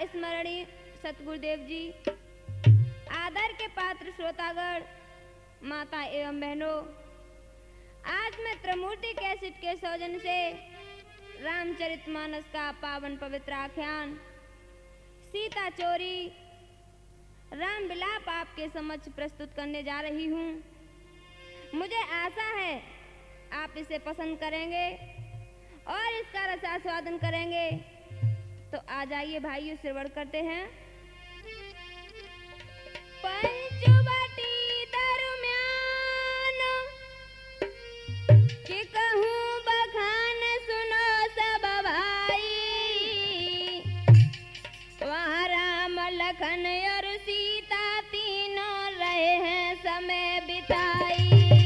स्मरणीय सतगुरुदेव जी, आदर के पात्र श्रोतागण, माता एवं बहनों, आज मैं त्रिमूर्ति कैसेट के सौजन्य से रामचरितमानस का पावन पवित्र आख्यान सीता चोरी राम विलाप आपके समक्ष प्रस्तुत करने जा रही हूँ। मुझे आशा है आप इसे पसंद करेंगे और इसका रसास्वादन करेंगे। तो आ जाइए भाइयों, श्रवण करते हैं। पंचवटी दरम्यान कि कहूँ बखान सुनो सब भाई, वहाँ राम लखन और सीता तीनों रहे हैं समय बिताई।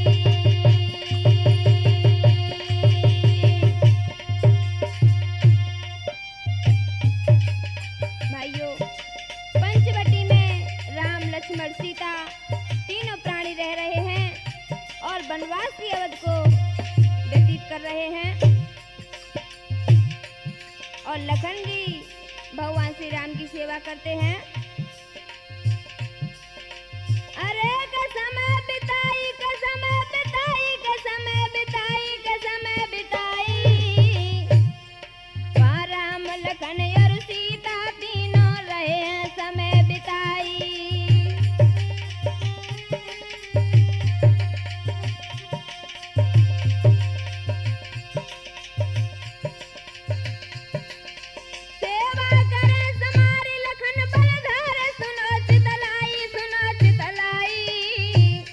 पंचवटी में राम लक्ष्मण सीता तीनों प्राणी रह रहे हैं और वनवास की अवधि को व्यतीत कर रहे हैं। और लखन जी भगवान श्री राम की सेवा करते हैं। अरे कसम बिताई, कसम बिताई, कसम बिताई, कसम बिताई, वहाँ राम लखन और सीता तीनों रहे हैं समय बिताई। सेवा करें समारी लखन बलधार, सुनो चितलाई, सुनो चितलाई,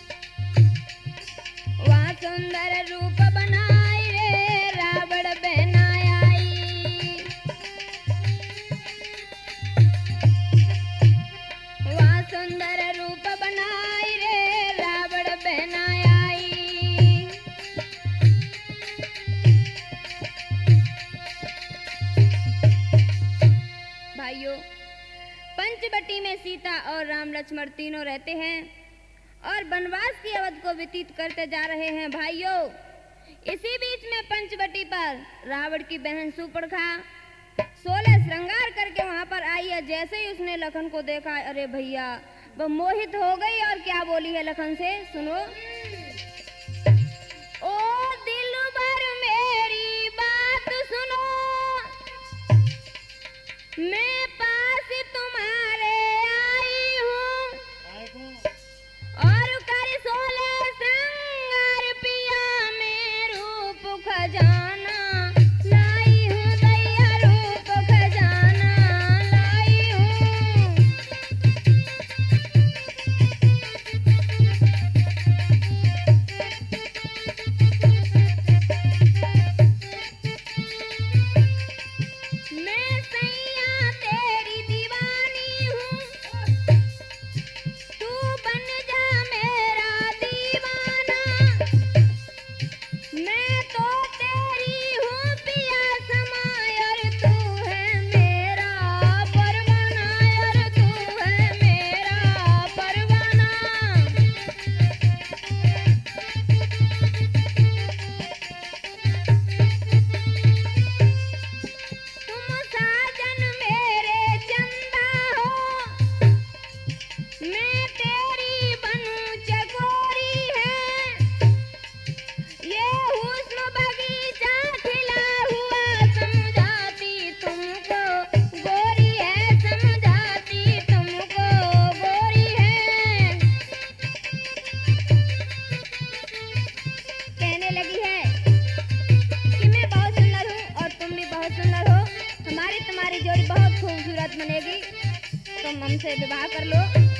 वहाँ सुंदर रूप बनाई रे रावण बहनाई आई। वहाँ सुंदर रूप बनाई रे रावण बहनाई आई। भाइयों, पंचवटी में सीता और राम लक्ष्मण तीनों रहते हैं और वनवास की अवधि को व्यतीत करते जा रहे हैं। भाइयों, इसी बीच में पंचवटी पर रावण की बहन सुपर्णखा 16 श्रृंगार करके वहां पर आई है। जैसे ही उसने लखन को देखा, अरे भैया, वह मोहित हो गई और क्या बोली है लखन से, सुनो। ओ दिलबर मेरी बात सुनो, मैं पास तुम्हारे आई हूँ और कर 16 श्रृंगार पिया में रूप खजाना लाई हूँ, दैया रूप खजाना लाई हूँ। मैं सैया तेरी दीवानी हूँ, तू बन जा मेरा दीवाना, मैं तो तेरी हूँ पिया समाय और तू है मेरा परवाना, और तू है मेरा परवाना। तुम साजन मेरे चंदा हो, मैं तेरी बनूं चकोरी है, ये हुस्न बगीचा खिला हुआ समझाती तुमको गोरी है, समझाती तुमको गोरी है। कहने लगी है कि मैं बहुत सुंदर हूँ और तुम भी बहुत सुंदर हो, हमारी तुम्हारी जोड़ी बहुत खूबसूरत बनेगी, तुम हमसे विवाह कर लो।